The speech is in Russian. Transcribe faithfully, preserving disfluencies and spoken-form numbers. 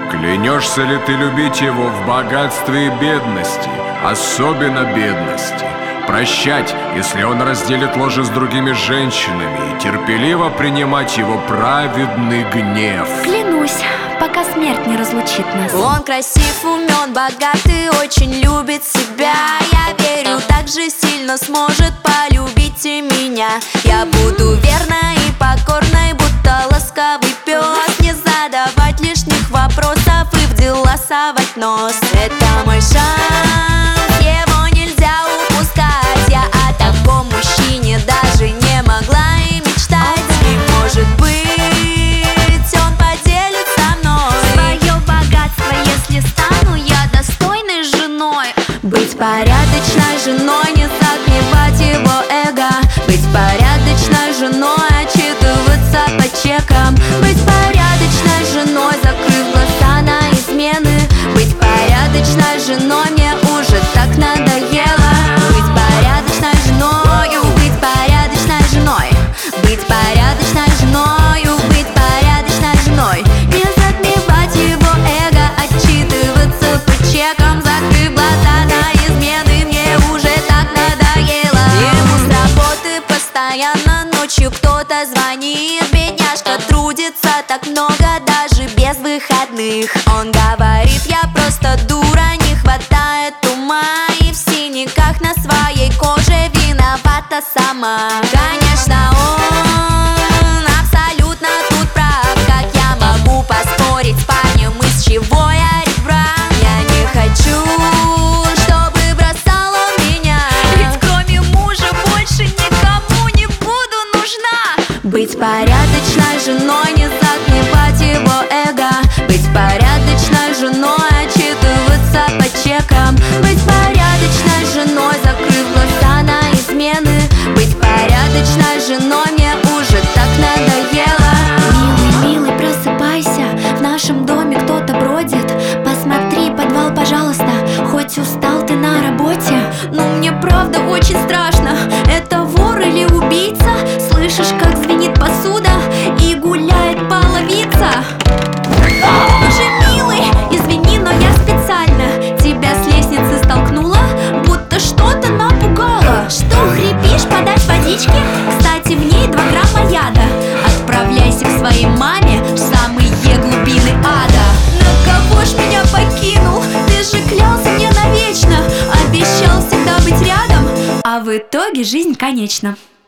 Клянешься ли ты любить его в богатстве и бедности, особенно бедности? Прощать, если он разделит ложе с другими женщинами, и терпеливо принимать его праведный гнев? Клянусь, пока смерть не разлучит нас. Он красив, умен, богат и очень любит себя. Я верю, так же сильно сможет полюбить и меня. Я буду верной и покорной, будто ласковый пес. Не задавать лишних вопросов и в дела совать нос. Это мой шанс, его нельзя упускать. Я о таком мужчине даже не могла и мечтать. И может быть, он поделит со мной Свое богатство, если стану я достойной женой. Быть порядочной женой, не загнивать его эго. Быть порядочной женой, отчитываться по чекам. Быть порядочной женой, закрыв глаза на измены. Быть порядочной женой, мне уже так надоело. Быть порядочной женою, быть порядочной женой. Быть порядочной женою, быть порядочной женой. Не затмевать его эго, отчитываться по чекам. Закрыв глаза на измены, мне уже так надоело. Ему с работы постоянно ночью кто-то звонит. Бедняжка трудится так много, даже без выходных. Он говорит, я просто дура, не хватает ума. И в синяках на своей коже виновата сама. Конечно, он абсолютно тут прав. Как я могу поспорить с парнем, из чего я ребра? Я не хочу, чтобы бросал он меня, Ведь кроме мужа больше никому не буду нужна. быть порядочной женой, не загнивать его эго. Быть порядочной женой, отчитываться по чекам. Быть порядочной женой, закрыв глаза на измены. Быть порядочной женой, мне уже так надоело. Милый, милый, просыпайся, в нашем доме кто-то бродит. Посмотри подвал, пожалуйста, хоть устал ты на работе. Ну мне правда очень страшно, это вор или убийца? Слышишь, как звенит посуда и гуляет половица? Боже, милый, извини, но я специально тебя с лестницы столкнула, будто что-то напугало. Что, хрипишь, подать водички? Кстати, в ней два грамма яда. Отправляйся к своей маме в самые глубины ада. На кого ж меня покинул? Ты же клялся мне навечно, обещал всегда быть рядом. А в итоге жизнь конечна.